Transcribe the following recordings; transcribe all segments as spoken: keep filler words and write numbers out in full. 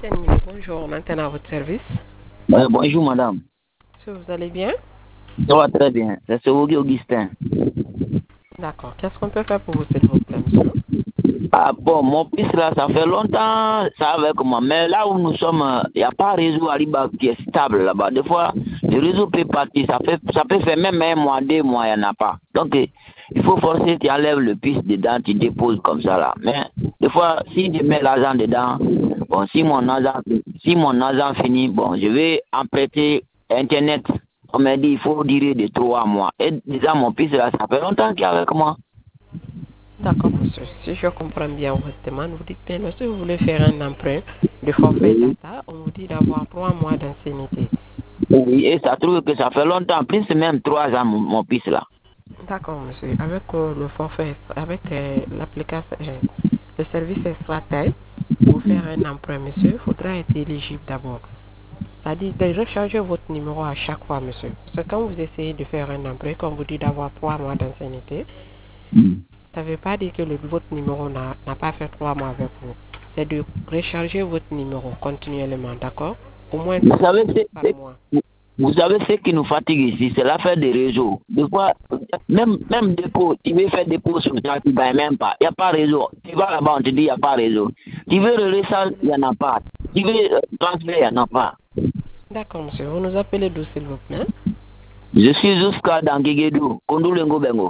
Bonjour, maintenant à votre service. Euh, bonjour madame. Est-ce que vous allez bien? Ça va très bien. C'est ce Augustin. D'accord. Qu'est-ce qu'on peut faire pour vous, s'il vous plaît, monsieur? Ah bon, mon fils là, ça fait longtemps, ça avec moi. Mais là où nous sommes, il n'y a pas réseau Aliba qui est stable là-bas. Des fois, le réseau peut partir, ça, fait, ça peut faire même un mois, deux mois, il n'y en a pas. Donc, il faut forcer, tu enlèves le piste dedans, tu déposes comme ça là. Mais des fois, si je mets l'argent dedans, bon, si mon argent, si mon argent finit, bon, je vais emprunter Internet. On m'a dit, il faut durer de trois mois. Et déjà, mon fils là, ça fait longtemps qu'il est avec moi. D'accord, monsieur. Si je comprends bien votre demande, vous dites bien, si vous voulez faire un emprunt de forfait data, on vous dit d'avoir trois mois d'ancienneté. Oui, et ça trouve que ça fait longtemps, plus même trois ans, mon, mon fils là. D'accord, monsieur. Avec euh, le forfait, avec euh, l'application, euh, le service Extratel, pour faire un emprunt, monsieur, il faudra être éligible d'abord. C'est-à-dire de recharger votre numéro à chaque fois, monsieur. Parce que quand vous essayez de faire un emprunt, comme vous dites d'avoir trois mois d'ancienneté, Mm. ça ne veut pas dire que le, votre numéro n'a pas fait trois mois avec vous. C'est de recharger votre numéro continuellement, d'accord? Au moins Vous savez, par c'est- mois. vous savez ce qui nous fatigue ici, c'est l'affaire des réseaux. Des fois, même, même dépôt, tu veux faire dépôt sur ça, tu ne payes même pas. Il n'y a pas réseau. Tu vas là-bas, on te dit il n'y a pas réseau. Tu veux le recharge, il n'y en a pas. Tu veux euh, transférer, il n'y en a pas. D'accord, monsieur. Vous nous appelez d'où, s'il vous plaît? Je suis jusqu'à dans Guéguédou, Kondolengo Bengo.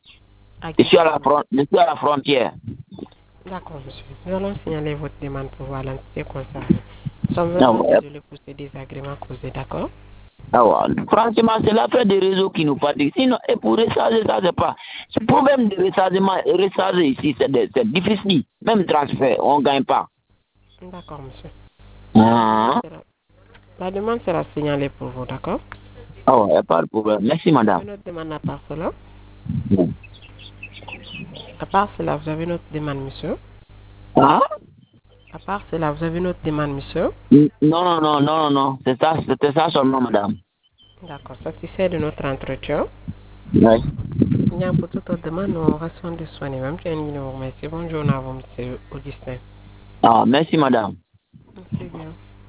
À Je suis à Guédiawaye. la, front, je suis à la frontière. D'accord, monsieur. Nous allons signaler votre demande pour voir l'entité concernée. Nous sommes Ah vraiment ouais. désolés pour ces désagréments causés, d'accord? Ah ouais. Franchement, c'est l'affaire des réseaux qui nous fatigue. Sinon, et pour recharger, ça, c'est pas. Ce problème de rechargement, recharger ici, c'est de- c'est difficile. Même transfert, on ne gagne pas. D'accord, monsieur. Ah, Sera- La demande sera signalée pour vous, d'accord? ah ouais, pas de problème. Merci, Vous madame. avez notre demande à part cela? Bon. À part cela, vous avez notre demande, monsieur? Ah? À part cela, vous avez notre demande, monsieur? Non, non, non, non, non. C'est ça, c'était ça seulement, madame. D'accord, satisfait de notre entretien. Oui. Bien, pour toute autre demande, nous restons disponibles. Même si vous remercie. Bonne journée à vous, monsieur Augustin. Ah, merci, madame. Merci bien.